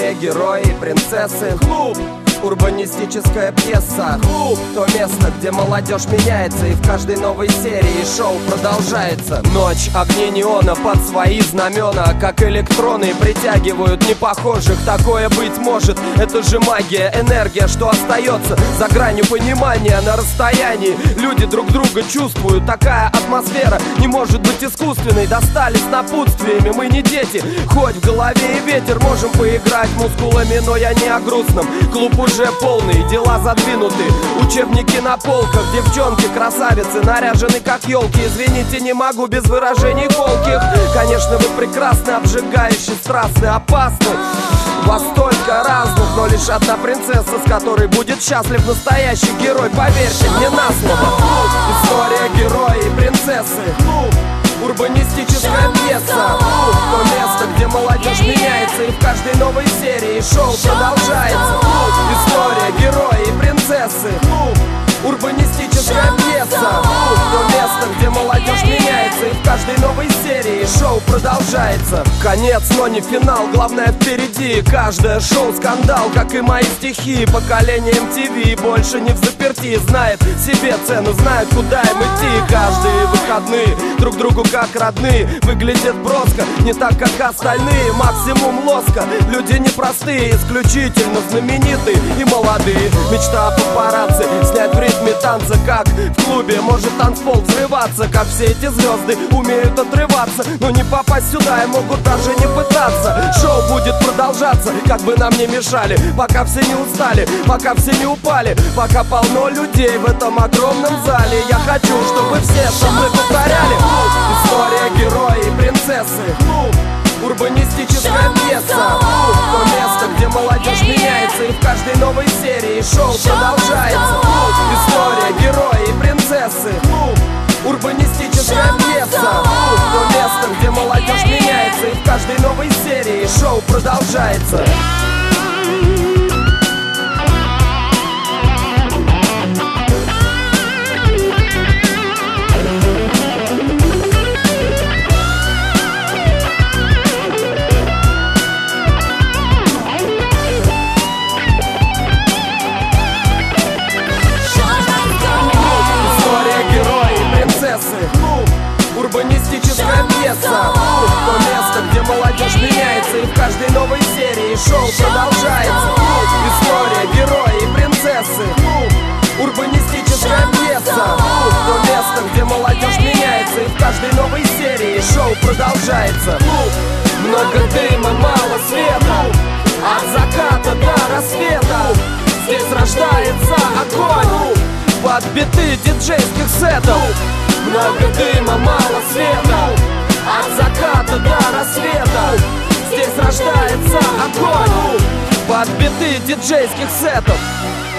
История, герои, принцессы. Клуб. Урбанистическая пьеса. Клуб. То место, где молодежь меняется, и в каждой новой серии шоу продолжается. Ночь, огни неона под свои знамена, как электроны притягивают непохожих. Такое быть может, это же магия, энергия, что остается за гранью понимания. На расстоянии люди друг друга чувствуют. Такая атмосфера не может быть искусственной. Достались напутствиями, мы не дети. Хоть в голове и ветер, можем поиграть мускулами, но я не о грустном. Клуб уже полный, дела задвинуты, учебники на полках, девчонки, красавицы, наряжены как елки. Извините, не могу без выражений колких. Конечно, вы прекрасны, обжигающие, страстны, опасны. Вас столько разных, но лишь одна принцесса, с которой будет счастлив настоящий герой. Поверьте мне на слово. История, герои и принцессы. Урбанистическая пьеса. То место, где молодежь меняется, и в каждой новой серии шоу продолжается. История, герои и принцессы. Урбанистическая пьеса. То место, где молодежь меняется, и в каждой новой серии шоу продолжается. Конец, но не финал, главное впереди. Каждое шоу скандал, как и мои стихи. Поколение MTV больше не в заперти. Знает себе цену, знает, куда им идти. Каждые выходные друг другу как родные. Выглядят броско, не так, как остальные. Максимум лоска, люди непростые, исключительно знаменитые и молодые. Мечта о папарацци, снять в ритме танца, как в клубе. Может танцпол взрываться, как все эти звезды умеют отрываться, но не попасть сюда и могут даже не пытаться. Шоу будет продолжаться, как бы нам не мешали, пока все не устали, пока все не упали, пока полно людей в этом огромном зале. Я хочу, чтобы все со мной повторяли. История, герои и принцессы. Урбанистическая пьеса. То место, где молодежь меняется, и в каждой новой серии шоу продолжается. История, герои и принцессы. Урбанистическая пьеса. То место, где молодежь меняется, и в каждой новой серии шоу продолжается. Урбанистическая пьеса. То место, где молодежь меняется, и в каждой новой серии шоу продолжается. История, герои и принцессы. Урбанистическая пьеса. То место, где молодежь меняется, и в каждой новой серии шоу продолжается. Много дыма, мало света, от заката до рассвета. Здесь рождается огонь под биты диджейских сетов. Много дыма, мало света, от заката до рассвета. Здесь рождается огонь под биты диджейских сетов.